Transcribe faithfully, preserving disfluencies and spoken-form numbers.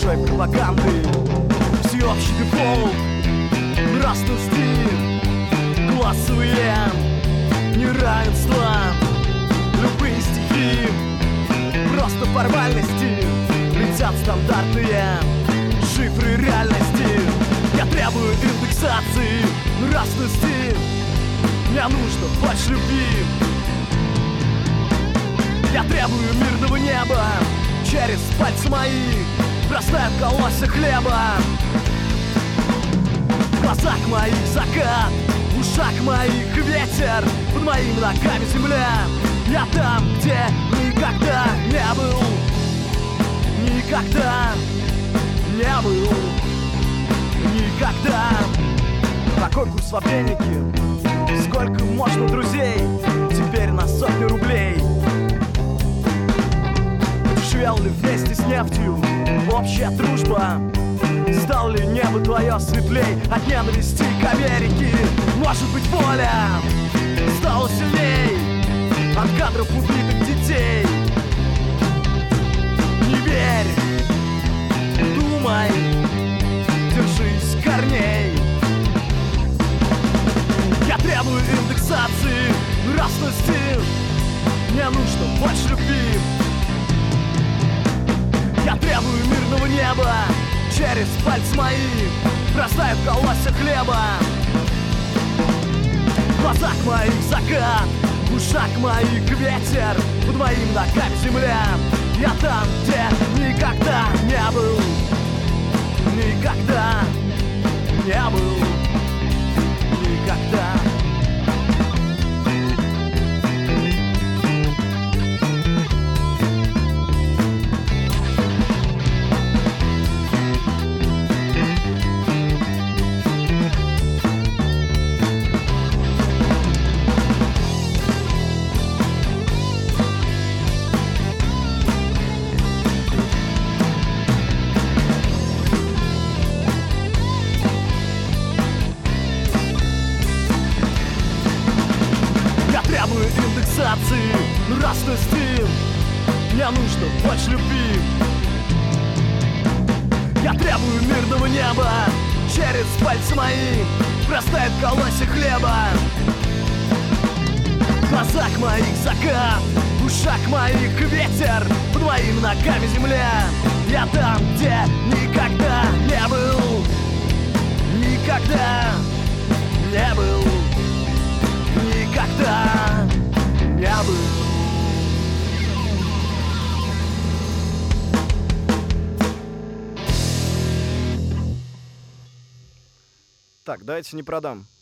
чужой пропаганды. Всеобщий дефолт, нравственности, классовые неравенства, любые стихи, просто формальности, летят стандартные шифры реальности. Я требую индексации нравственности, мне нужно больше любви. Я требую мирного неба, через пальцы мои растает колосья хлеба. В глазах моих закат, в ушах моих ветер, под моими ногами земля. Я там, где никогда не был, никогда не был, никогда. Какой курс в обменнике? Сколько можно друзей? Теперь на сотни рублей. Подешевел ли вместе с нефтью общая дружба? Стал ли небо твое светлей от ненависти к Америке? Может быть, воля стала сильней от кадров убитых детей? Не верь, думай, держись корней. Я требую индексации нравственности, мне нужно больше любви. Я требую мирного неба, через пальцы мои растает колосья хлеба. В глазах моих закат, в ушах моих ветер, под моими ногами земля. Я там, где никогда не был, никогда не был, никогда. Требую индексации нравственности, мне нужно больше любви. Я требую мирного неба, через пальцы мои растает колосья хлеба. В глазах моих закат, в ушах моих ветер, под моими ногами земля. Я там, где никогда не был, никогда не был, никогда не был. Так, давайте не продам.